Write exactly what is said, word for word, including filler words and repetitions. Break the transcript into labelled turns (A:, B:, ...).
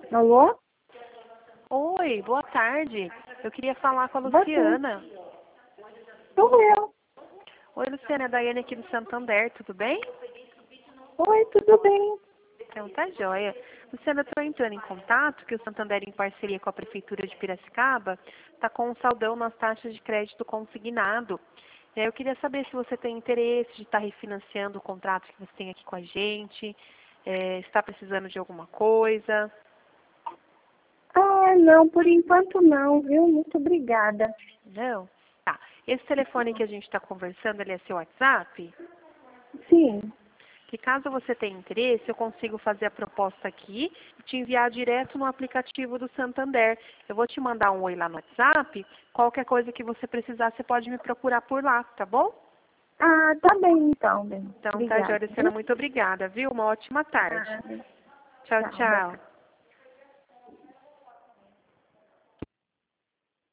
A: Alô?
B: Oi, boa tarde. Eu queria falar com a
A: Boa tarde.
B: Luciana.
A: Sou eu.
B: Oi, Luciana, é a Daiane aqui do Santander, tudo bem?
A: Oi, tudo bem?
B: Então tá joia. Luciana, eu estou entrando em contato que o Santander, em parceria com a Prefeitura de Piracicaba, está com um saldão nas taxas de crédito consignado. É, Eu queria saber se você tem interesse de estar refinanciando o contrato que você tem aqui com a gente, é, está precisando de alguma coisa.
A: Ah, não, por enquanto não, viu? Muito obrigada.
B: Não? Tá. Esse telefone que a gente está conversando, ele é seu WhatsApp?
A: Sim.
B: Que caso você tenha interesse, eu consigo fazer a proposta aqui e te enviar direto no aplicativo do Santander. Eu vou te mandar um oi lá no WhatsApp. Qualquer coisa que você precisar, você pode me procurar por lá, tá bom?
A: Ah, tá bem então, bem.
B: Então tá,
A: Obrigada,
B: Jorisana,
A: viu?
B: muito obrigada, viu? Uma ótima tarde.
A: Ah,
B: Tchau,
A: tchau, boa tarde.
B: tchau.